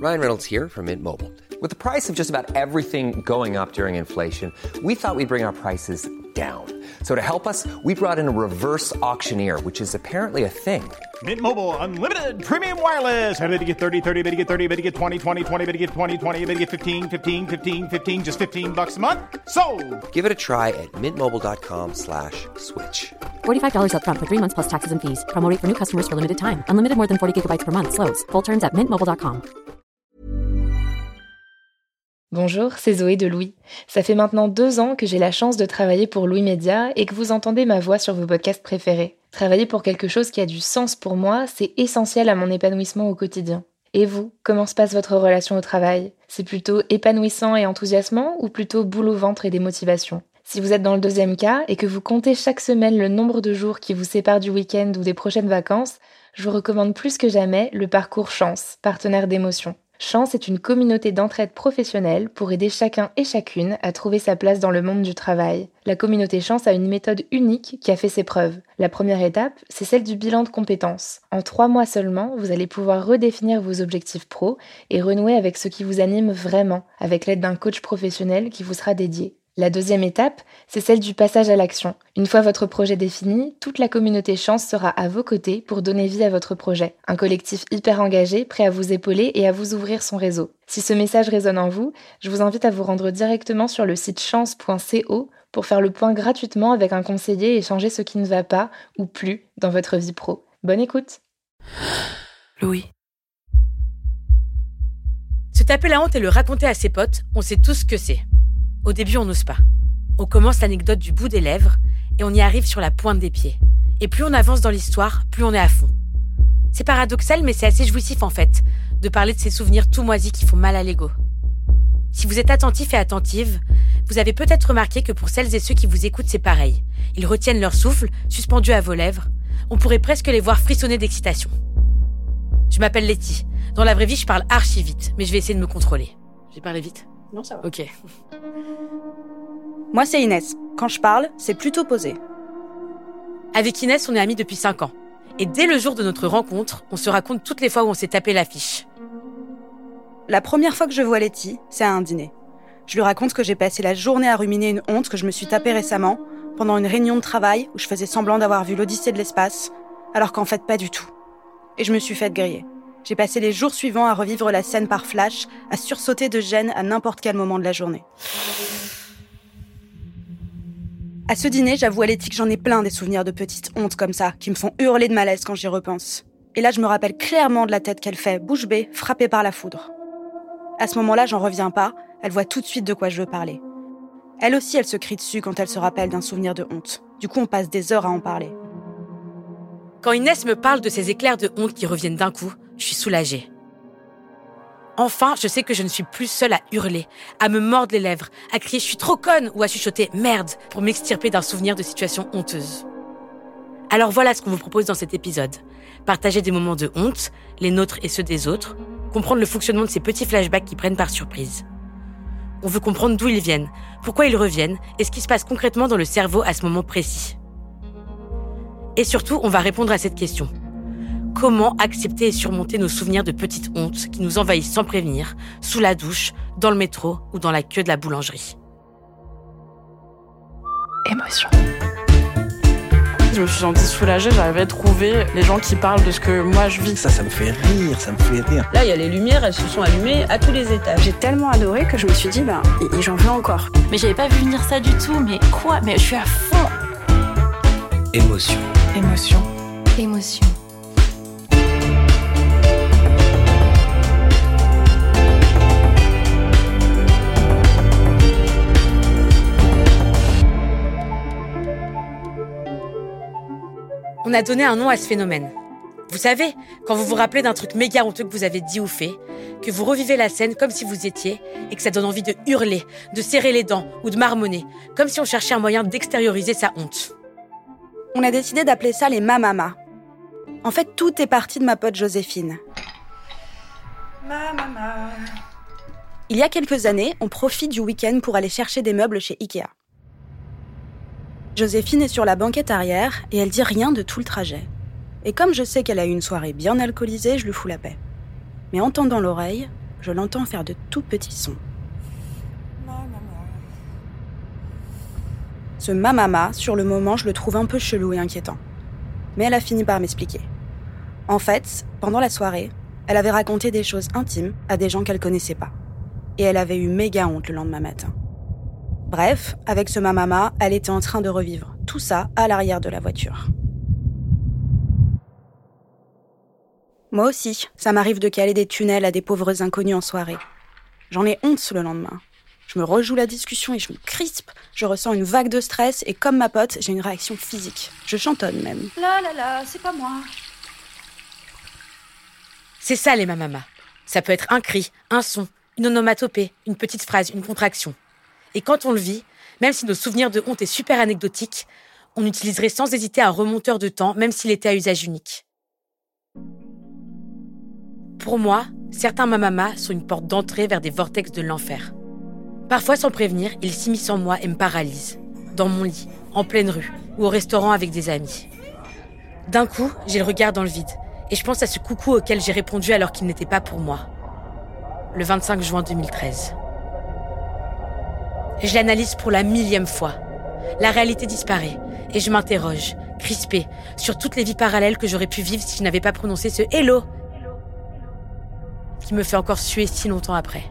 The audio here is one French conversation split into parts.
Ryan Reynolds here from Mint Mobile. With the price of just about everything going up during inflation, we thought we'd bring our prices down. So to help us, we brought in a reverse auctioneer, which is apparently a thing. Mint Mobile Unlimited Premium Wireless. How to get 30, 30, bit to get 30, bit to get 20, 20, 20, bit to get 20, 20, bit to get 15, 15, 15, 15, just $15 a month? Sold! Give it a try at mintmobile.com/switch. $45 up front for 3 months plus taxes and fees. Promo rate for new customers for limited time. Unlimited more than 40 gigabytes per month. Slows full terms at mintmobile.com. Bonjour, c'est Zoé de Louis. Ça fait maintenant 2 ans que j'ai la chance de travailler pour Louis Média et que vous entendez ma voix sur vos podcasts préférés. Travailler pour quelque chose qui a du sens pour moi, c'est essentiel à mon épanouissement au quotidien. Et vous, comment se passe votre relation au travail ? C'est plutôt épanouissant et enthousiasmant ou plutôt boule au ventre et démotivation ? Si vous êtes dans le deuxième cas et que vous comptez chaque semaine le nombre de jours qui vous séparent du week-end ou des prochaines vacances, je vous recommande plus que jamais le parcours Chance, partenaire d'émotion. Chance est une communauté d'entraide professionnelle pour aider chacun et chacune à trouver sa place dans le monde du travail. La communauté Chance a une méthode unique qui a fait ses preuves. La première étape, c'est celle du bilan de compétences. En 3 mois seulement, vous allez pouvoir redéfinir vos objectifs pro et renouer avec ce qui vous anime vraiment, avec l'aide d'un coach professionnel qui vous sera dédié. La deuxième étape, c'est celle du passage à l'action. Une fois votre projet défini, toute la communauté Chance sera à vos côtés pour donner vie à votre projet. Un collectif hyper engagé, prêt à vous épauler et à vous ouvrir son réseau. Si ce message résonne en vous, je vous invite à vous rendre directement sur le site chance.co pour faire le point gratuitement avec un conseiller et changer ce qui ne va pas ou plus dans votre vie pro. Bonne écoute. Louis. Se taper la honte et le raconter à ses potes, on sait tous ce que c'est. Au début, on n'ose pas. On commence l'anecdote du bout des lèvres et on y arrive sur la pointe des pieds. Et plus on avance dans l'histoire, plus on est à fond. C'est paradoxal, mais c'est assez jouissif en fait, de parler de ces souvenirs tout moisis qui font mal à l'ego. Si vous êtes attentif et attentive, vous avez peut-être remarqué que pour celles et ceux qui vous écoutent, c'est pareil. Ils retiennent leur souffle, suspendu à vos lèvres. On pourrait presque les voir frissonner d'excitation. Je m'appelle Letty. Dans la vraie vie, je parle archi vite, mais je vais essayer de me contrôler. J'ai parlé vite ? Non, ça va. Ok. Moi, c'est Inès. Quand je parle, c'est plutôt posé. Avec Inès, on est amis depuis 5 ans. Et dès le jour de notre rencontre, on se raconte toutes les fois où on s'est tapé l'affiche. La première fois que je vois Letty, c'est à un dîner. Je lui raconte que j'ai passé la journée à ruminer une honte que je me suis tapée récemment, pendant une réunion de travail où je faisais semblant d'avoir vu l'Odyssée de l'espace, alors qu'en fait pas du tout. Et je me suis faite griller. J'ai passé les jours suivants à revivre la scène par flash, à sursauter de gêne à n'importe quel moment de la journée. À ce dîner, j'avoue à Letty que j'en ai plein des souvenirs de petites hontes comme ça, qui me font hurler de malaise quand j'y repense. Et là, je me rappelle clairement de la tête qu'elle fait, bouche bée, frappée par la foudre. À ce moment-là, j'en reviens pas, elle voit tout de suite de quoi je veux parler. Elle aussi, elle se crie dessus quand elle se rappelle d'un souvenir de honte. Du coup, on passe des heures à en parler. Quand Inès me parle de ces éclairs de honte qui reviennent d'un coup, je suis soulagée. Enfin, je sais que je ne suis plus seule à hurler, à me mordre les lèvres, à crier « je suis trop conne » ou à chuchoter « merde » pour m'extirper d'un souvenir de situation honteuse. Alors voilà ce qu'on vous propose dans cet épisode. Partager des moments de honte, les nôtres et ceux des autres, comprendre le fonctionnement de ces petits flashbacks qui prennent par surprise. On veut comprendre d'où ils viennent, pourquoi ils reviennent et ce qui se passe concrètement dans le cerveau à ce moment précis. Et surtout, on va répondre à cette question. Comment accepter et surmonter nos souvenirs de petites hontes qui nous envahissent sans prévenir, sous la douche, dans le métro ou dans la queue de la boulangerie ? Émotion. Je me suis sentie soulagée, j'arrivais à trouver les gens qui parlent de ce que moi je vis. Ça me fait rire, ça me fait rire. Là, il y a les lumières, elles se sont allumées à tous les étages. J'ai tellement adoré que je me suis dit, et j'en veux encore. Mais j'avais pas vu venir ça du tout, mais quoi ? Mais je suis à fond. Émotion. Émotion. Émotion. On a donné un nom à ce phénomène. Vous savez, quand vous vous rappelez d'un truc méga honteux que vous avez dit ou fait, que vous revivez la scène comme si vous étiez et que ça donne envie de hurler, de serrer les dents ou de marmonner, comme si on cherchait un moyen d'extérioriser sa honte. On a décidé d'appeler ça les mamamas. En fait, tout est parti de ma pote Joséphine. Mamama. Il y a quelques années, on profite du week-end pour aller chercher des meubles chez Ikea. Joséphine est sur la banquette arrière et elle dit rien de tout le trajet. Et comme je sais qu'elle a eu une soirée bien alcoolisée, je lui fous la paix. Mais en tendant l'oreille, je l'entends faire de tout petits sons. Ce mamama, sur le moment, je le trouve un peu chelou et inquiétant. Mais elle a fini par m'expliquer. En fait, pendant la soirée, elle avait raconté des choses intimes à des gens qu'elle connaissait pas. Et elle avait eu méga honte le lendemain matin. Bref, avec ce mamama, elle était en train de revivre tout ça à l'arrière de la voiture. Moi aussi, ça m'arrive de caler des tunnels à des pauvres inconnus en soirée. J'en ai honte le lendemain. Je me rejoue la discussion et je me crispe. Je ressens une vague de stress et comme ma pote, j'ai une réaction physique. Je chantonne même. Là, là, là, c'est pas moi. C'est ça les mamamas. Ça peut être un cri, un son, une onomatopée, une petite phrase, une contraction. Et quand on le vit, même si nos souvenirs de honte est super anecdotiques, on utiliserait sans hésiter un remonteur de temps, même s'il était à usage unique. Pour moi, certains mamamas sont une porte d'entrée vers des vortex de l'enfer. Parfois, sans prévenir, ils s'immiscent en moi et me paralysent. Dans mon lit, en pleine rue, ou au restaurant avec des amis. D'un coup, j'ai le regard dans le vide, et je pense à ce coucou auquel j'ai répondu alors qu'il n'était pas pour moi. Le 25 juin 2013. Je l'analyse pour la 1000e fois. La réalité disparaît, et je m'interroge, crispée, sur toutes les vies parallèles que j'aurais pu vivre si je n'avais pas prononcé ce « hello » qui me fait encore suer si longtemps après.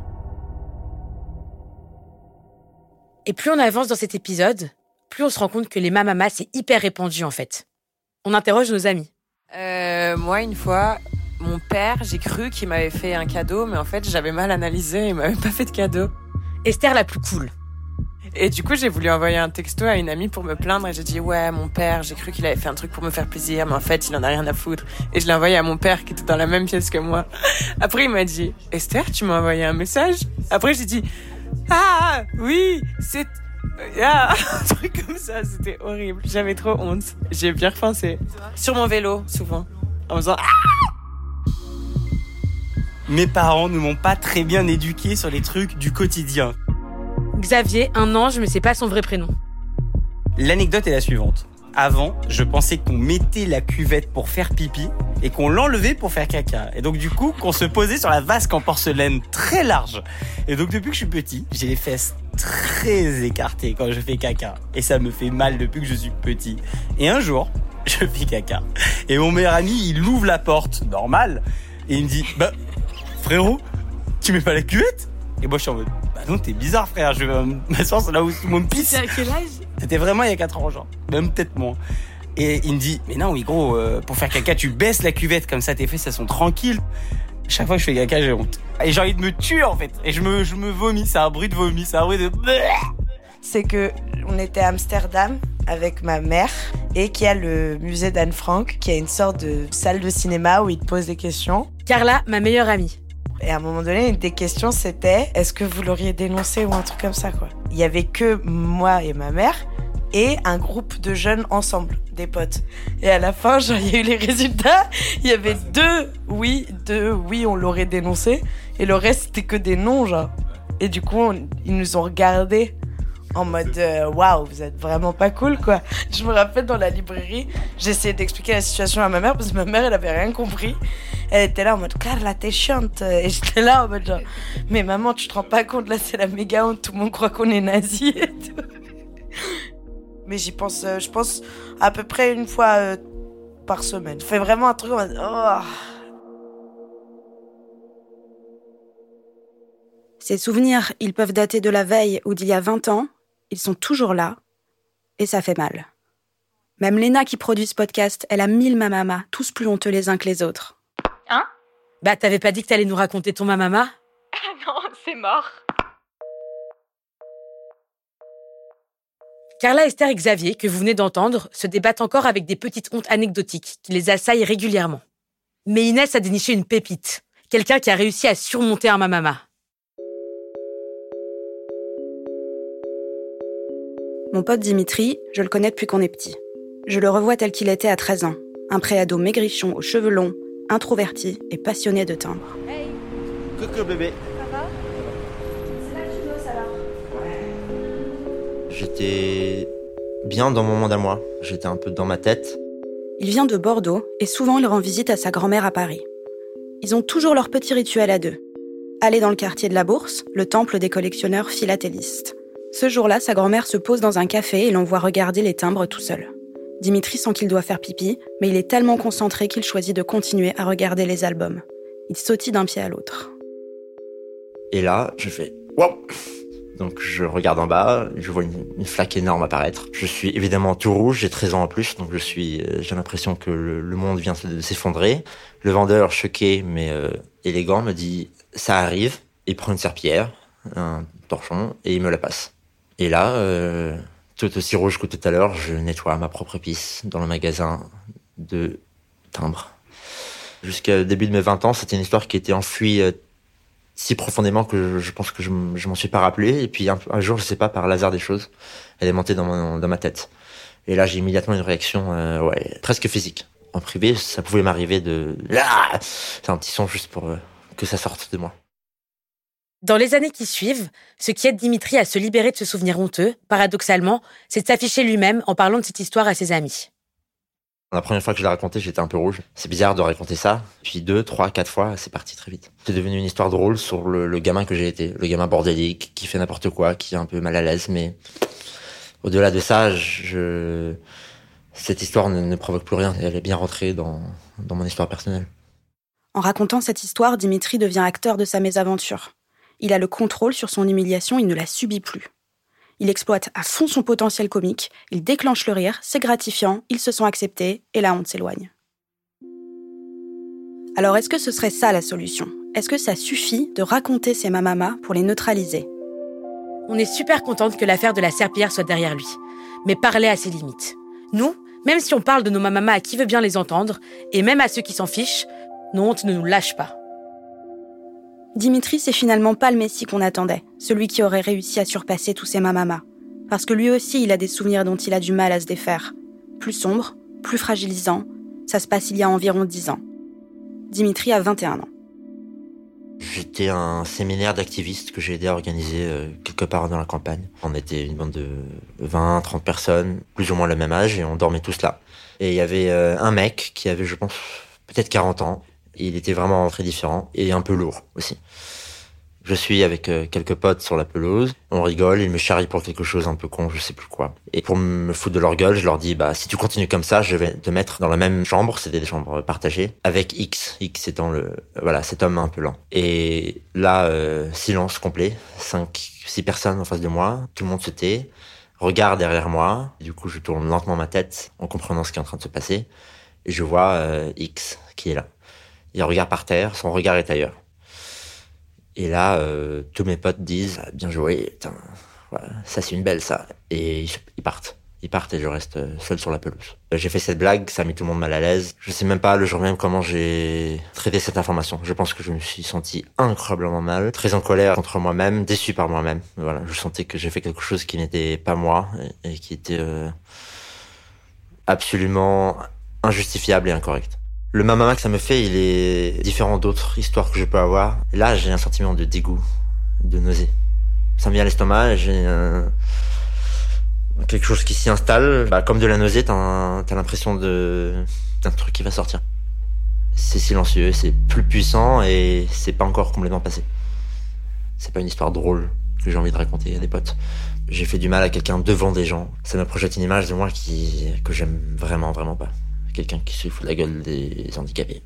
Et plus on avance dans cet épisode, plus on se rend compte que les mamamas, c'est hyper répandu en fait. On interroge nos amis. Moi, une fois, mon père, j'ai cru qu'il m'avait fait un cadeau, mais en fait, j'avais mal analysé, il m'avait pas fait de cadeau. Esther la plus cool. Et du coup, j'ai voulu envoyer un texto à une amie pour me plaindre et j'ai dit « Ouais, mon père, j'ai cru qu'il avait fait un truc pour me faire plaisir, mais en fait, il en a rien à foutre. » Et je l'ai envoyé à mon père qui était dans la même pièce que moi. Après, il m'a dit « Esther, tu m'as envoyé un message ?» Après, j'ai dit « Ah, oui, c'est... Ah, un truc comme ça, c'était horrible. J'avais trop honte. J'ai bien repensé. Sur mon vélo, souvent, en faisant « Ah !» Mes parents ne m'ont pas très bien éduqué sur les trucs du quotidien. Xavier, un ange, mais c'est pas son vrai prénom. L'anecdote est la suivante. Avant, je pensais qu'on mettait la cuvette pour faire pipi et qu'on l'enlevait pour faire caca. Et donc du coup, qu'on se posait sur la vasque en porcelaine très large. Et donc depuis que je suis petit, j'ai les fesses très écartées quand je fais caca. Et ça me fait mal depuis que je suis petit. Et un jour, je fais caca. Et mon meilleur ami, il ouvre la porte, normal. Et il me dit, bah, frérot, tu mets pas la cuvette ? Et moi je suis en mode, bah non, t'es bizarre frère, je vais m'asseoir là où tout le monde pisse. C'était à quel âge ? C'était vraiment il y a 4 ans, genre. Même peut-être moins. Et il me dit, mais non, oui gros, pour faire caca, tu baisses la cuvette, comme ça tes fesses, elles sont tranquilles. Chaque fois que je fais caca, j'ai honte. Et j'ai envie de me tuer en fait. Et je me vomis, c'est un bruit de vomi, c'est un bruit de... C'est que on était à Amsterdam avec ma mère et qu'il y a le musée d'Anne Frank, qui a une sorte de salle de cinéma où il te pose des questions. Carla, ma meilleure amie. Et à un moment donné, une des questions, c'était « Est-ce que vous l'auriez dénoncé ?» ou un truc comme ça, quoi. Il y avait que moi et ma mère et un groupe de jeunes ensemble, des potes. Et à la fin, genre, il y a eu les résultats. Il y avait 2 oui, on l'aurait dénoncé. Et le reste, c'était que des non, genre. Et du coup, ils nous ont regardés en mode waouh, vous êtes vraiment pas cool, quoi. Je me rappelle dans la librairie, j'essayais d'expliquer la situation à ma mère parce que ma mère, elle avait rien compris. Elle était là en mode Carla, t'es chiante. Et j'étais là en mode genre, mais maman, tu te rends pas compte, là, c'est la méga honte, tout le monde croit qu'on est nazis et tout. Mais j'y pense, je pense à peu près une fois par semaine. Je fais vraiment un truc en mode oh. Ces souvenirs, ils peuvent dater de la veille ou d'il y a 20 ans. Ils sont toujours là, et ça fait mal. Même Léna qui produit ce podcast, elle a 1000 mamamas, tous plus honteux les uns que les autres. Hein ? Bah, t'avais pas dit que t'allais nous raconter ton mamama ? Non, c'est mort. Carla, Esther et Xavier, que vous venez d'entendre, se débattent encore avec des petites hontes anecdotiques qui les assaillent régulièrement. Mais Inès a déniché une pépite, quelqu'un qui a réussi à surmonter un mamama. Mon pote Dimitri, je le connais depuis qu'on est petit. Je le revois tel qu'il était à 13 ans. Un préado maigrichon aux cheveux longs, introverti et passionné de timbre. Hey. Coucou bébé. Ça va ? C'est là que tu bosses alors ? J'étais bien dans mon monde à moi. J'étais un peu dans ma tête. Il vient de Bordeaux et souvent il rend visite à sa grand-mère à Paris. Ils ont toujours leur petit rituel à deux. aller dans le quartier de la Bourse, le temple des collectionneurs philatélistes. Ce jour-là, sa grand-mère se pose dans un café et l'on voit regarder les timbres tout seul. Dimitri sent qu'il doit faire pipi, mais il est tellement concentré qu'il choisit de continuer à regarder les albums. Il sautille d'un pied à l'autre. Et là, je fais « Wow !» Donc je regarde en bas, je vois une flaque énorme apparaître. Je suis évidemment tout rouge, j'ai 13 ans en plus, donc j'ai l'impression que le monde vient de s'effondrer. Le vendeur, choqué mais élégant, me dit « Ça arrive », il prend une serpillière, un torchon, et il me la passe. Et là, tout aussi rouge que tout à l'heure, je nettoie ma propre pisse dans le magasin de timbres. Jusqu'au début de mes 20 ans, c'était une histoire qui était enfouie si profondément que je pense que je m'en suis pas rappelé. Et puis un jour, je sais pas, par l'hasard des choses, elle est montée dans ma tête. Et là, j'ai immédiatement une réaction presque physique. En privé, ça pouvait m'arriver de... C'est un petit son juste pour que ça sorte de moi. Dans les années qui suivent, ce qui aide Dimitri à se libérer de ce souvenir honteux, paradoxalement, c'est de s'afficher lui-même en parlant de cette histoire à ses amis. La première fois que je l'ai raconté, j'étais un peu rouge. C'est bizarre de raconter ça. Puis 2, 3, 4 fois, c'est parti très vite. C'est devenu une histoire drôle sur le gamin que j'ai été. Le gamin bordélique, qui fait n'importe quoi, qui est un peu mal à l'aise. Mais au-delà de ça, cette histoire ne provoque plus rien. Elle est bien rentrée dans mon histoire personnelle. En racontant cette histoire, Dimitri devient acteur de sa mésaventure. Il a le contrôle sur son humiliation, il ne la subit plus. Il exploite à fond son potentiel comique, il déclenche le rire, c'est gratifiant, ils se sont acceptés et la honte s'éloigne. Alors est-ce que ce serait ça la solution ? Est-ce que ça suffit de raconter ses mamamas pour les neutraliser ? On est super contente que l'affaire de la serpillière soit derrière lui, mais parler à ses limites. Nous, même si on parle de nos mamamas à qui veut bien les entendre, et même à ceux qui s'en fichent, nos hontes ne nous lâchent pas. Dimitri, c'est finalement pas le messie qu'on attendait, celui qui aurait réussi à surpasser tous ses mamamas. Parce que lui aussi, il a des souvenirs dont il a du mal à se défaire. Plus sombres, plus fragilisants, ça se passe il y a environ 10 ans. Dimitri a 21 ans. J'étais à un séminaire d'activistes que j'ai aidé à organiser quelque part dans la campagne. On était une bande de 20, 30 personnes, plus ou moins le même âge, et on dormait tous là. Et il y avait un mec qui avait, je pense, peut-être 40 ans. Il était vraiment très différent et un peu lourd aussi. Je suis avec quelques potes sur la pelouse, on rigole, ils me charrient pour quelque chose un peu con, je sais plus quoi. Et pour me foutre de leur gueule, je leur dis si tu continues comme ça, je vais te mettre dans la même chambre, c'était des chambres partagées, avec X étant cet homme un peu lent. Et là, silence complet, 5-6 personnes en face de moi, tout le monde se tait, regarde derrière moi, et du coup je tourne lentement ma tête en comprenant ce qui est en train de se passer, et je vois X qui est là. Il regarde par terre, son regard est ailleurs. Et là, tous mes potes disent « Bien joué, putain, voilà, ça c'est une belle ça ». Et ils partent. Ils partent et je reste seul sur la pelouse. J'ai fait cette blague, ça a mis tout le monde mal à l'aise. Je sais même pas le jour même comment j'ai traité cette information. Je pense que je me suis senti incroyablement mal, très en colère contre moi-même, déçu par moi-même. Voilà, je sentais que j'ai fait quelque chose qui n'était pas moi et qui était absolument injustifiable et incorrect. Le mamama que ça me fait, il est différent d'autres histoires que je peux avoir. Et là, j'ai un sentiment de dégoût, de nausée. Ça me vient à l'estomac, j'ai quelque chose qui s'y installe. Comme de la nausée, t'as l'impression d'un truc qui va sortir. C'est silencieux, c'est plus puissant et c'est pas encore complètement passé. C'est pas une histoire drôle que j'ai envie de raconter à des potes. J'ai fait du mal à quelqu'un devant des gens. Ça me projette une image de moi que j'aime vraiment, vraiment pas. Quelqu'un qui se fout de la gueule des handicapés.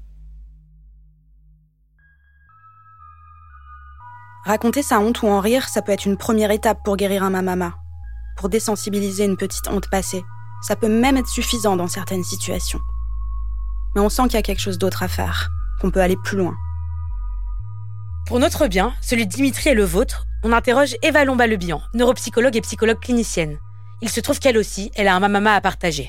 Raconter sa honte ou en rire, ça peut être une première étape pour guérir un mamama. Pour désensibiliser une petite honte passée. Ça peut même être suffisant dans certaines situations. Mais on sent qu'il y a quelque chose d'autre à faire, qu'on peut aller plus loin. Pour notre bien, celui de Dimitri et le vôtre, on interroge Eva Lomba-Lebihan, neuropsychologue et psychologue clinicienne. Il se trouve qu'elle aussi, elle a un mamama à partager.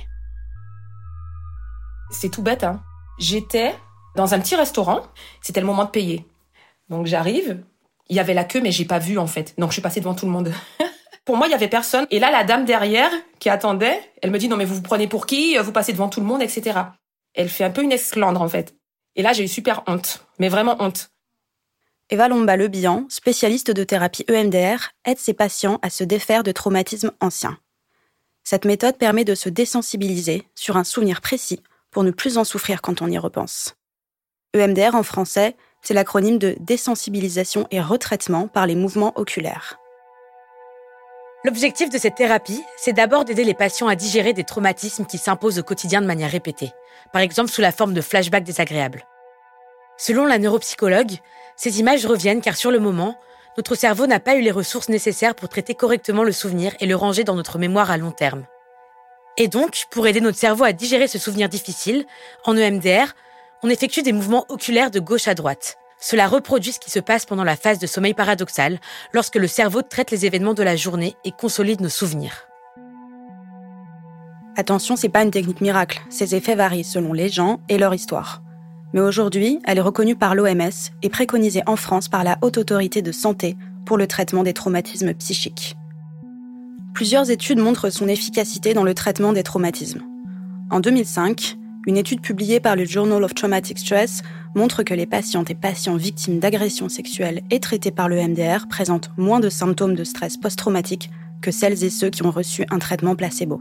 C'est tout bête, hein. J'étais dans un petit restaurant, c'était le moment de payer. Donc j'arrive, il y avait la queue mais j'ai pas vu en fait. Donc je suis passée devant tout le monde. Pour moi, il y avait personne. Et là, la dame derrière qui attendait, elle me dit non mais vous prenez pour qui ? Vous passez devant tout le monde, etc. Elle fait un peu une esclandre en fait. Et là, j'ai eu super honte, mais vraiment honte. Eva Lomba-Lebihan, spécialiste de thérapie EMDR, aide ses patients à se défaire de traumatismes anciens. Cette méthode permet de se désensibiliser sur un souvenir précis pour ne plus en souffrir quand on y repense. EMDR en français, C'est l'acronyme de désensibilisation et retraitement par les mouvements oculaires. L'objectif de cette thérapie, c'est d'abord d'aider les patients à digérer des traumatismes qui s'imposent au quotidien de manière répétée, par exemple sous la forme de flashbacks désagréables. Selon la neuropsychologue, ces images reviennent car sur le moment, notre cerveau n'a pas eu les ressources nécessaires pour traiter correctement le souvenir et le ranger dans notre mémoire à long terme. Et donc, pour aider notre cerveau à digérer ce souvenir difficile, en EMDR, on effectue des mouvements oculaires de gauche à droite. Cela reproduit ce qui se passe pendant la phase de sommeil paradoxal, lorsque le cerveau traite les événements de la journée et consolide nos souvenirs. Attention, c'est pas une technique miracle. Ces effets varient selon les gens et leur histoire. Mais aujourd'hui, elle est reconnue par l'OMS et préconisée en France par la Haute Autorité de Santé pour le traitement des traumatismes psychiques. Plusieurs études montrent son efficacité dans le traitement des traumatismes. En 2005, une étude publiée par le Journal of Traumatic Stress montre que les patientes et patients victimes d'agressions sexuelles et traités par le MDR présentent moins de symptômes de stress post-traumatique que celles et ceux qui ont reçu un traitement placebo.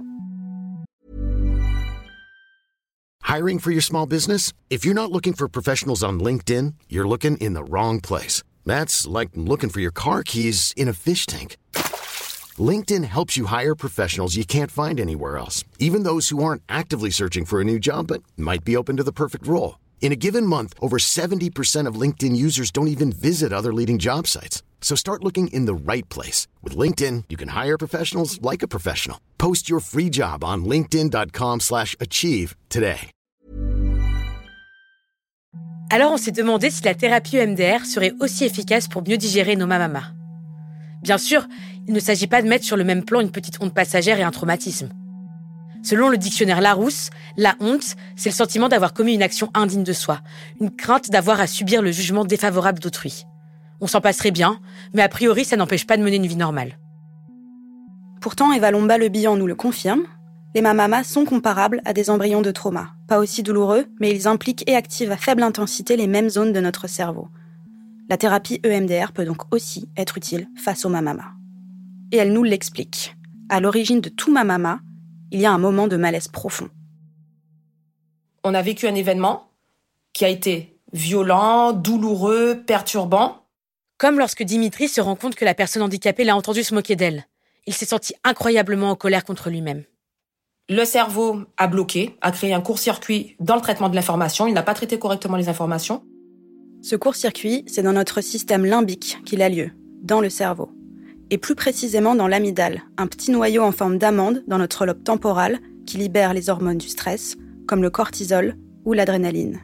Hiring for your small business? If you're not looking for professionals on LinkedIn, you're looking in the wrong place. That's like looking for your car keys in a fish tank. LinkedIn helps you hire professionals you can't find anywhere else, even those who aren't actively searching for a new job but might be open to the perfect role. In a given month, over 70% of LinkedIn users don't even visit other leading job sites. So start looking in the right place. With LinkedIn, you can hire professionals like a professional. Post your free job on linkedin.com/achieve today. Alors on s'est demandé si la thérapie EMDR serait aussi efficace pour mieux digérer nos mamamas. Bien sûr, il ne s'agit pas de mettre sur le même plan une petite honte passagère et un traumatisme. Selon le dictionnaire Larousse, la honte, c'est le sentiment d'avoir commis une action indigne de soi, une crainte d'avoir à subir le jugement défavorable d'autrui. On s'en passerait bien, mais a priori, ça n'empêche pas de mener une vie normale. Pourtant, Eva Lomba-Le Bihan nous le confirme, les mamamas sont comparables à des embryons de trauma. Pas aussi douloureux, mais ils impliquent et activent à faible intensité les mêmes zones de notre cerveau. La thérapie EMDR peut donc aussi être utile face aux mamamas. Et elle nous l'explique. À l'origine de tout mamama, il y a un moment de malaise profond. On a vécu un événement qui a été violent, douloureux, perturbant. Comme lorsque Dimitri se rend compte que la personne handicapée l'a entendu se moquer d'elle. Il s'est senti incroyablement en colère contre lui-même. Le cerveau a bloqué, a créé un court-circuit dans le traitement de l'information. Il n'a pas traité correctement les informations. Ce court-circuit, c'est dans notre système limbique qu'il a lieu, dans le cerveau. Et plus précisément dans l'amygdale, un petit noyau en forme d'amande dans notre lobe temporal qui libère les hormones du stress, comme le cortisol ou l'adrénaline.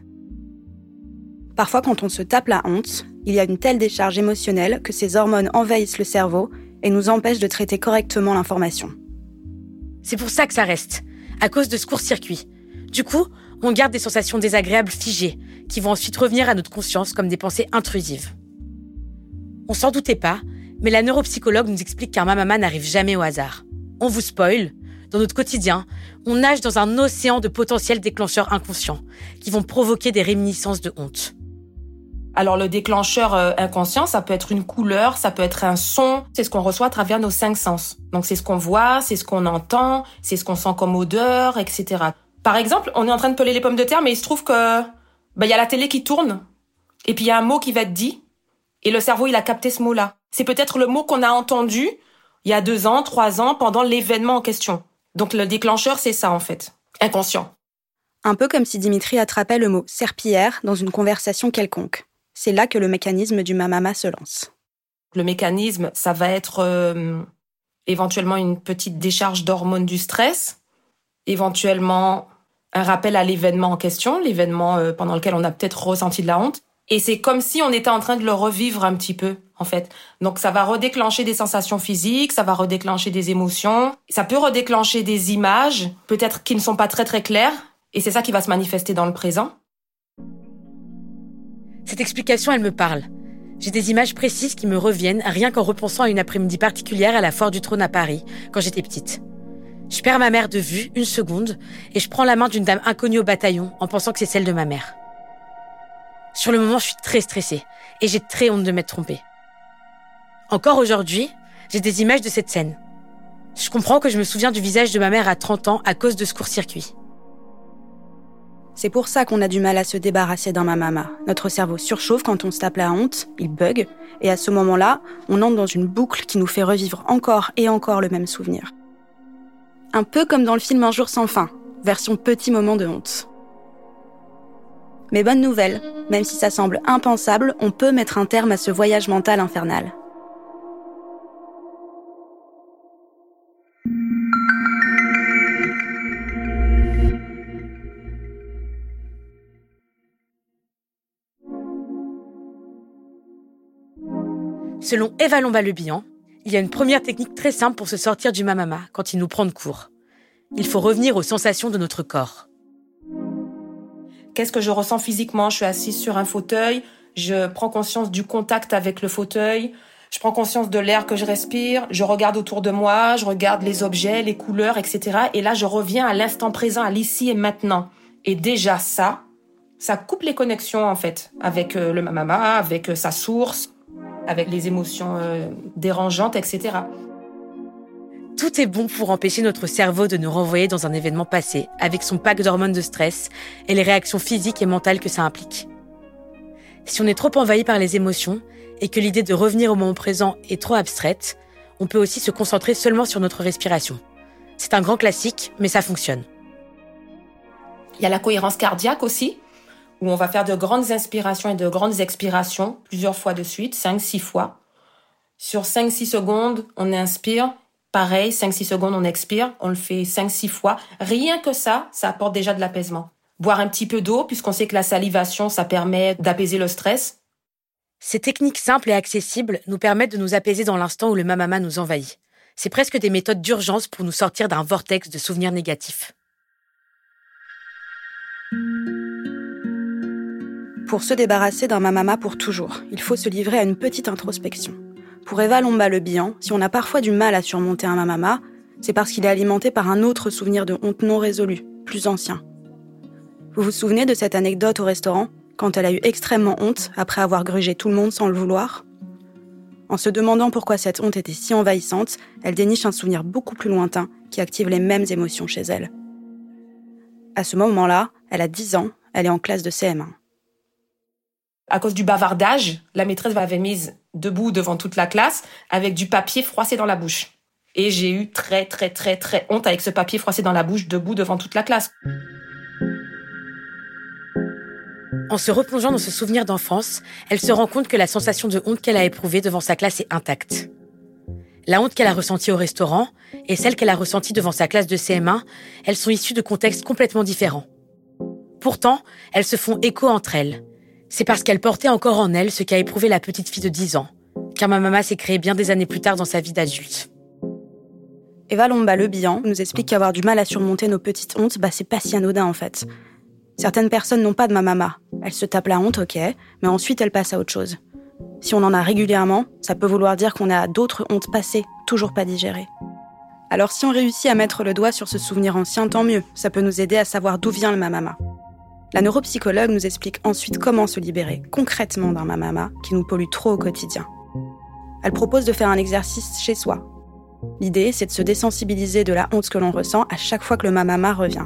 Parfois, quand on se tape la honte, il y a une telle décharge émotionnelle que ces hormones envahissent le cerveau et nous empêchent de traiter correctement l'information. C'est pour ça que ça reste, à cause de ce court-circuit. Du coup, on garde des sensations désagréables figées, qui vont ensuite revenir à notre conscience comme des pensées intrusives. On s'en doutait pas, mais la neuropsychologue nous explique qu'un mamama n'arrive jamais au hasard. On vous spoil, dans notre quotidien, on nage dans un océan de potentiels déclencheurs inconscients, qui vont provoquer des réminiscences de honte. Alors le déclencheur inconscient, ça peut être une couleur, ça peut être un son, c'est ce qu'on reçoit à travers nos 5 sens. Donc c'est ce qu'on voit, c'est ce qu'on entend, c'est ce qu'on sent comme odeur, etc. Par exemple, on est en train de peler les pommes de terre, mais il se trouve que y a la télé qui tourne, et puis il y a un mot qui va être dit, et le cerveau il a capté ce mot-là. C'est peut-être le mot qu'on a entendu il y a 2 ans, 3 ans, pendant l'événement en question. Donc le déclencheur, c'est ça en fait, inconscient. Un peu comme si Dimitri attrapait le mot « serpillière » dans une conversation quelconque. C'est là que le mécanisme du mamama se lance. Le mécanisme, ça va être éventuellement une petite décharge d'hormones du stress, éventuellement un rappel à l'événement en question, l'événement pendant lequel on a peut-être ressenti de la honte. Et c'est comme si on était en train de le revivre un petit peu, en fait. Donc ça va redéclencher des sensations physiques, ça va redéclencher des émotions, ça peut redéclencher des images, peut-être qui ne sont pas très très claires, et c'est ça qui va se manifester dans le présent. Cette explication, elle me parle. J'ai des images précises qui me reviennent rien qu'en repensant à une après-midi particulière à la Foire du Trône à Paris, quand j'étais petite. Je perds ma mère de vue, 1 seconde, et je prends la main d'une dame inconnue au bataillon en pensant que c'est celle de ma mère. Sur le moment, je suis très stressée, et j'ai très honte de m'être trompée. Encore aujourd'hui, j'ai des images de cette scène. Je comprends que je me souviens du visage de ma mère à 30 ans à cause de ce court-circuit. C'est pour ça qu'on a du mal à se débarrasser d'un mamama. Notre cerveau surchauffe quand on se tape la honte, il bug, et à ce moment-là, on entre dans une boucle qui nous fait revivre encore et encore le même souvenir. Un peu comme dans le film Un jour sans fin, version petit moment de honte. Mais bonne nouvelle, même si ça semble impensable, on peut mettre un terme à ce voyage mental infernal. Selon Eva Lomba-Le-Bihan, il y a une première technique très simple pour se sortir du mamama quand il nous prend de court. Il faut revenir aux sensations de notre corps. Qu'est-ce que je ressens physiquement ? Je suis assise sur un fauteuil, je prends conscience du contact avec le fauteuil, je prends conscience de l'air que je respire, je regarde autour de moi, je regarde les objets, les couleurs, etc. Et là, je reviens à l'instant présent, à l'ici et maintenant. Et déjà ça coupe les connexions en fait, avec le mamama, avec sa source, avec les émotions dérangeantes, etc. Tout est bon pour empêcher notre cerveau de nous renvoyer dans un événement passé, avec son pack d'hormones de stress et les réactions physiques et mentales que ça implique. Si on est trop envahi par les émotions et que l'idée de revenir au moment présent est trop abstraite, on peut aussi se concentrer seulement sur notre respiration. C'est un grand classique, mais ça fonctionne. Il y a la cohérence cardiaque aussi, où on va faire de grandes inspirations et de grandes expirations, plusieurs fois de suite, 5-6 fois. Sur 5-6 secondes, on inspire. Pareil, 5-6 secondes, on expire. On le fait 5-6 fois. Rien que ça apporte déjà de l'apaisement. Boire un petit peu d'eau, puisqu'on sait que la salivation, ça permet d'apaiser le stress. Ces techniques simples et accessibles nous permettent de nous apaiser dans l'instant où le mamama nous envahit. C'est presque des méthodes d'urgence pour nous sortir d'un vortex de souvenirs négatifs. Pour se débarrasser d'un mamama pour toujours, il faut se livrer à une petite introspection. Pour Eva Lomba-Le-Bihan, si on a parfois du mal à surmonter un mamama, c'est parce qu'il est alimenté par un autre souvenir de honte non résolu, plus ancien. Vous vous souvenez de cette anecdote au restaurant, quand elle a eu extrêmement honte après avoir grugé tout le monde sans le vouloir ? En se demandant pourquoi cette honte était si envahissante, elle déniche un souvenir beaucoup plus lointain qui active les mêmes émotions chez elle. À ce moment-là, elle a 10 ans, elle est en classe de CM1. À cause du bavardage, la maîtresse m'avait mise debout devant toute la classe avec du papier froissé dans la bouche. Et j'ai eu très honte avec ce papier froissé dans la bouche debout devant toute la classe. En se replongeant dans ce souvenir d'enfance, elle se rend compte que la sensation de honte qu'elle a éprouvée devant sa classe est intacte. La honte qu'elle a ressentie au restaurant et celle qu'elle a ressentie devant sa classe de CM1, elles sont issues de contextes complètement différents. Pourtant, elles se font écho entre elles. C'est parce qu'elle portait encore en elle ce qu'a éprouvé la petite fille de 10 ans, qu'un mamama s'est créé bien des années plus tard dans sa vie d'adulte. Eva Lomba-Le-Bihan nous explique qu'avoir du mal à surmonter nos petites hontes, c'est pas si anodin en fait. Certaines personnes n'ont pas de mamama. Elles se tapent la honte, ok, mais ensuite elles passent à autre chose. Si on en a régulièrement, ça peut vouloir dire qu'on a d'autres hontes passées, toujours pas digérées. Alors si on réussit à mettre le doigt sur ce souvenir ancien, tant mieux, ça peut nous aider à savoir d'où vient le mamama. La neuropsychologue nous explique ensuite comment se libérer concrètement d'un mamama qui nous pollue trop au quotidien. Elle propose de faire un exercice chez soi. L'idée, c'est de se désensibiliser de la honte que l'on ressent à chaque fois que le mamama revient.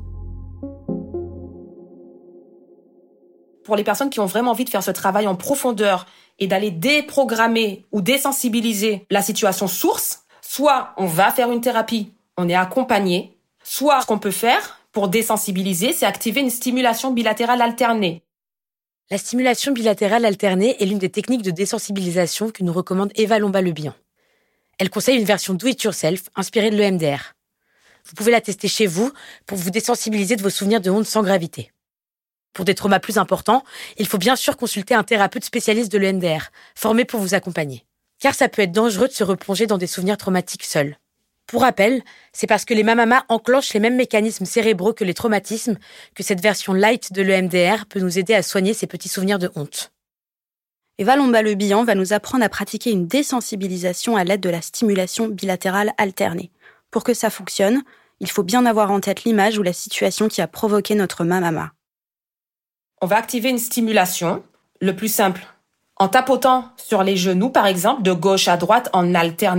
Pour les personnes qui ont vraiment envie de faire ce travail en profondeur et d'aller déprogrammer ou désensibiliser la situation source, soit on va faire une thérapie, on est accompagné, soit ce qu'on peut faire pour désensibiliser, c'est activer une stimulation bilatérale alternée. La stimulation bilatérale alternée est l'une des techniques de désensibilisation que nous recommande Eva Lomba-Le-Bihan. Elle conseille une version do-it-yourself inspirée de l'EMDR. Vous pouvez la tester chez vous pour vous désensibiliser de vos souvenirs de honte sans gravité. Pour des traumas plus importants, il faut bien sûr consulter un thérapeute spécialiste de l'EMDR, formé pour vous accompagner. Car ça peut être dangereux de se replonger dans des souvenirs traumatiques seuls. Pour rappel, c'est parce que les mamamas enclenchent les mêmes mécanismes cérébraux que les traumatismes que cette version light de l'EMDR peut nous aider à soigner ces petits souvenirs de honte. Eva Lomba-Le-Bihan va nous apprendre à pratiquer une désensibilisation à l'aide de la stimulation bilatérale alternée. Pour que ça fonctionne, il faut bien avoir en tête l'image ou la situation qui a provoqué notre mamama. On va activer une stimulation, le plus simple, en tapotant sur les genoux, par exemple, de gauche à droite en alterné,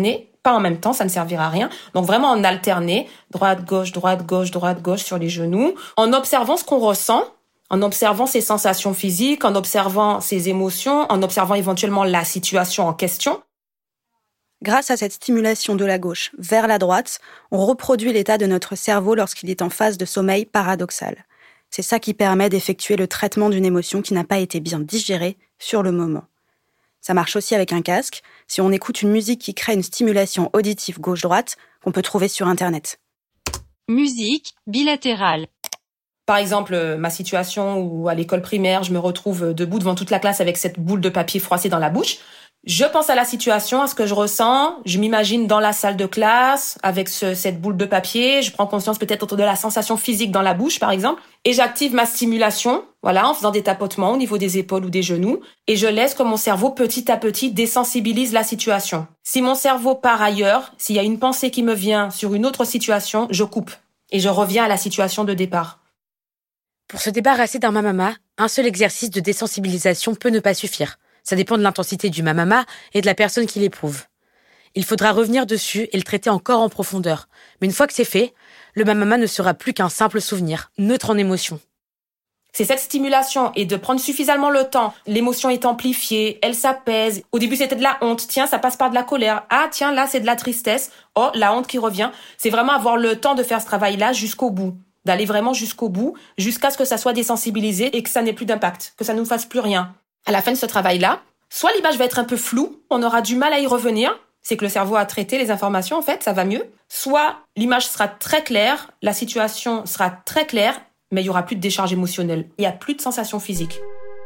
pas en même temps, ça ne servira à rien. Donc vraiment en alterner, droite, gauche, droite, gauche, droite, gauche sur les genoux, en observant ce qu'on ressent, en observant ses sensations physiques, en observant ses émotions, en observant éventuellement la situation en question. Grâce à cette stimulation de la gauche vers la droite, on reproduit l'état de notre cerveau lorsqu'il est en phase de sommeil paradoxal. C'est ça qui permet d'effectuer le traitement d'une émotion qui n'a pas été bien digérée sur le moment. Ça marche aussi avec un casque, si on écoute une musique qui crée une stimulation auditive gauche-droite qu'on peut trouver sur Internet. Musique bilatérale. Par exemple, ma situation où à l'école primaire, je me retrouve debout devant toute la classe avec cette boule de papier froissée dans la bouche. Je pense à la situation, à ce que je ressens. Je m'imagine dans la salle de classe avec cette boule de papier. Je prends conscience peut-être de la sensation physique dans la bouche, par exemple. Et j'active ma stimulation, en faisant des tapotements au niveau des épaules ou des genoux. Et je laisse que mon cerveau, petit à petit, désensibilise la situation. Si mon cerveau part ailleurs, s'il y a une pensée qui me vient sur une autre situation, je coupe. Et je reviens à la situation de départ. Pour se débarrasser d'un mamama, un seul exercice de désensibilisation peut ne pas suffire. Ça dépend de l'intensité du mamama et de la personne qui l'éprouve. Il faudra revenir dessus et le traiter encore en profondeur. Mais une fois que c'est fait, le mamama ne sera plus qu'un simple souvenir, neutre en émotion. C'est cette stimulation et de prendre suffisamment le temps. L'émotion est amplifiée, elle s'apaise. Au début, c'était de la honte. Tiens, ça passe par de la colère. Ah, tiens, là, c'est de la tristesse. Oh, la honte qui revient. C'est vraiment avoir le temps de faire ce travail-là jusqu'au bout. D'aller vraiment jusqu'au bout, jusqu'à ce que ça soit désensibilisé et que ça n'ait plus d'impact, que ça ne nous fasse plus rien. À la fin de ce travail-là, soit l'image va être un peu floue, on aura du mal à y revenir, c'est que le cerveau a traité les informations, en fait, ça va mieux. Soit l'image sera très claire, la situation sera très claire, mais il n'y aura plus de décharge émotionnelle, il n'y a plus de sensation physique.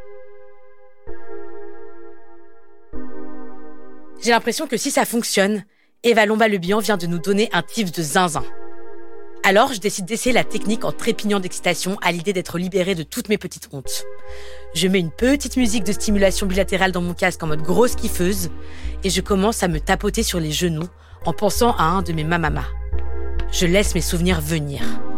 J'ai l'impression que si ça fonctionne, Eva Lomba-Lebihan vient de nous donner un tips de zinzin. Alors, je décide d'essayer la technique en trépignant d'excitation à l'idée d'être libérée de toutes mes petites hontes. Je mets une petite musique de stimulation bilatérale dans mon casque en mode grosse kiffeuse et je commence à me tapoter sur les genoux en pensant à un de mes mamamas. Je laisse mes souvenirs venir.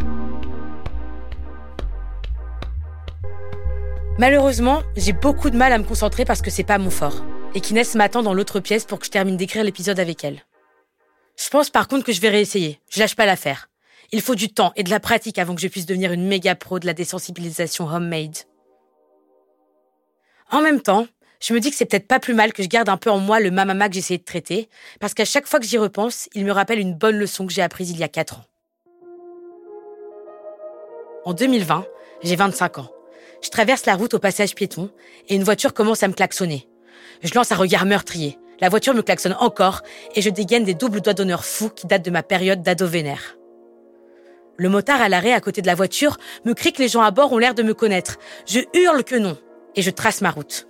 Malheureusement, j'ai beaucoup de mal à me concentrer parce que c'est pas mon fort et qu'Inès m'attend dans l'autre pièce pour que je termine d'écrire l'épisode avec elle. Je pense par contre que je vais réessayer. Je lâche pas l'affaire. Il faut du temps et de la pratique avant que je puisse devenir une méga pro de la désensibilisation homemade. En même temps, je me dis que c'est peut-être pas plus mal que je garde un peu en moi le mamama que j'essayais de traiter, parce qu'à chaque fois que j'y repense, il me rappelle une bonne leçon que j'ai apprise il y a 4 ans. En 2020, j'ai 25 ans. Je traverse la route au passage piéton et une voiture commence à me klaxonner. Je lance un regard meurtrier. La voiture me klaxonne encore et je dégaine des doubles doigts d'honneur fous qui datent de ma période d'ado vénère. Le motard à l'arrêt à côté de la voiture me crie que les gens à bord ont l'air de me connaître. Je hurle que non et je trace ma route.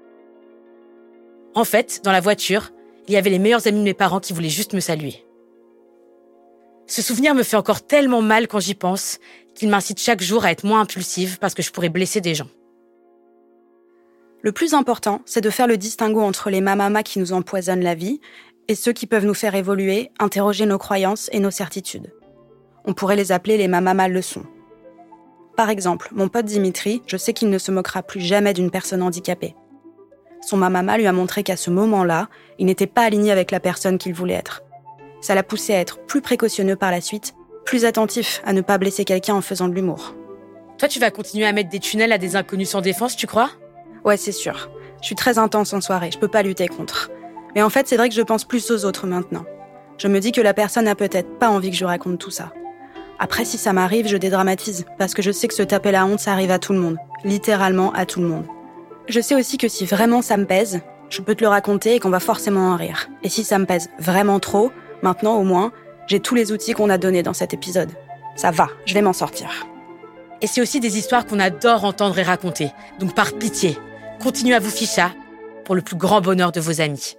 En fait, dans la voiture, il y avait les meilleurs amis de mes parents qui voulaient juste me saluer. Ce souvenir me fait encore tellement mal quand j'y pense qu'il m'incite chaque jour à être moins impulsive parce que je pourrais blesser des gens. Le plus important, c'est de faire le distinguo entre les mamamas qui nous empoisonnent la vie et ceux qui peuvent nous faire évoluer, interroger nos croyances et nos certitudes. On pourrait les appeler les mamamas leçons. Par exemple, mon pote Dimitri, je sais qu'il ne se moquera plus jamais d'une personne handicapée. Son mamama lui a montré qu'à ce moment-là, il n'était pas aligné avec la personne qu'il voulait être. Ça l'a poussé à être plus précautionneux par la suite, plus attentif à ne pas blesser quelqu'un en faisant de l'humour. Toi, tu vas continuer à mettre des tunnels à des inconnus sans défense, tu crois ? Ouais, c'est sûr. Je suis très intense en soirée, je peux pas lutter contre. Mais en fait, c'est vrai que je pense plus aux autres maintenant. Je me dis que la personne a peut-être pas envie que je raconte tout ça. Après, si ça m'arrive, je dédramatise, parce que je sais que se taper la honte, ça arrive à tout le monde. Littéralement à tout le monde. Je sais aussi que si vraiment ça me pèse, je peux te le raconter et qu'on va forcément en rire. Et si ça me pèse vraiment trop, maintenant au moins, j'ai tous les outils qu'on a donnés dans cet épisode. Ça va, je vais m'en sortir. Et c'est aussi des histoires qu'on adore entendre et raconter. Donc par pitié, continuez à vous ficha pour le plus grand bonheur de vos amis.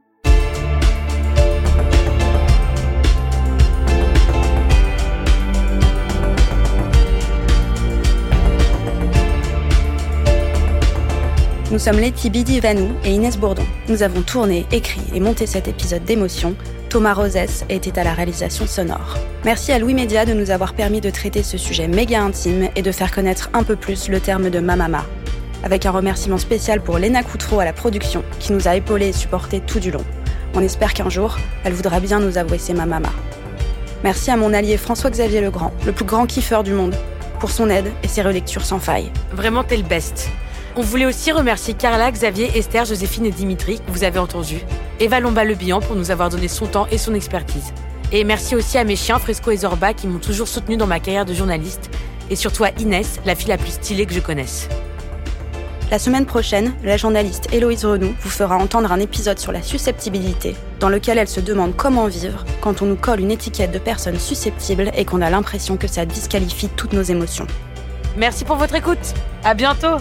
Nous sommes Letty Bidi-Vanou et Inès Bourdon. Nous avons tourné, écrit et monté cet épisode d'émotion. Thomas Rosès était à la réalisation sonore. Merci à Louis Média de nous avoir permis de traiter ce sujet méga intime et de faire connaître un peu plus le terme de mamama. Avec un remerciement spécial pour Léna Coutreau à la production, qui nous a épaulés et supportés tout du long. On espère qu'un jour, elle voudra bien nous avouer c'est ma maman. Merci à mon allié François-Xavier Legrand, le plus grand kiffeur du monde, pour son aide et ses relectures sans faille. Vraiment, t'es le best. On voulait aussi remercier Carla, Xavier, Esther, Joséphine et Dimitri, que vous avez entendus. Eva Lomba-Lebihan pour nous avoir donné son temps et son expertise. Et merci aussi à mes chiens, Fresco et Zorba, qui m'ont toujours soutenue dans ma carrière de journaliste. Et surtout à Inès, la fille la plus stylée que je connaisse. La semaine prochaine, la journaliste Héloïse Renou vous fera entendre un épisode sur la susceptibilité, dans lequel elle se demande comment vivre quand on nous colle une étiquette de personne susceptible et qu'on a l'impression que ça disqualifie toutes nos émotions. Merci pour votre écoute. À bientôt.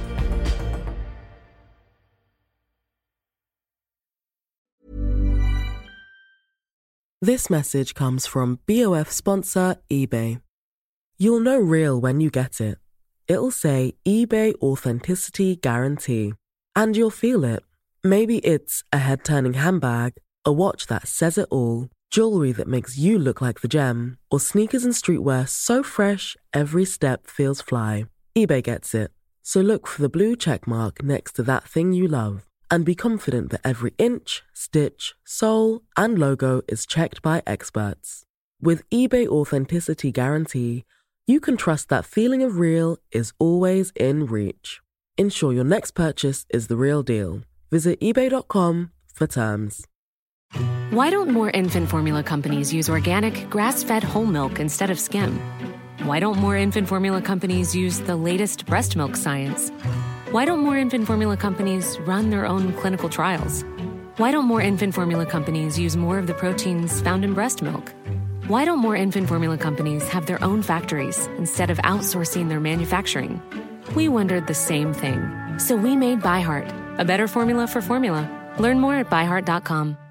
This message comes from BOF sponsor eBay. You'll know real when you get it. It'll say eBay Authenticity Guarantee. And you'll feel it. Maybe it's a head-turning handbag, a watch that says it all, jewelry that makes you look like the gem, or sneakers and streetwear so fresh every step feels fly. eBay gets it. So look for the blue check mark next to that thing you love. And be confident that every inch, stitch, sole, and logo is checked by experts. With eBay Authenticity Guarantee, you can trust that feeling of real is always in reach. Ensure your next purchase is the real deal. Visit ebay.com for terms. Why don't more infant formula companies use organic, grass-fed whole milk instead of skim? Why don't more infant formula companies use the latest breast milk science? Why don't more infant formula companies run their own clinical trials? Why don't more infant formula companies use more of the proteins found in breast milk? Why don't more infant formula companies have their own factories instead of outsourcing their manufacturing? We wondered the same thing. So we made ByHeart, a better formula for formula. Learn more at byheart.com.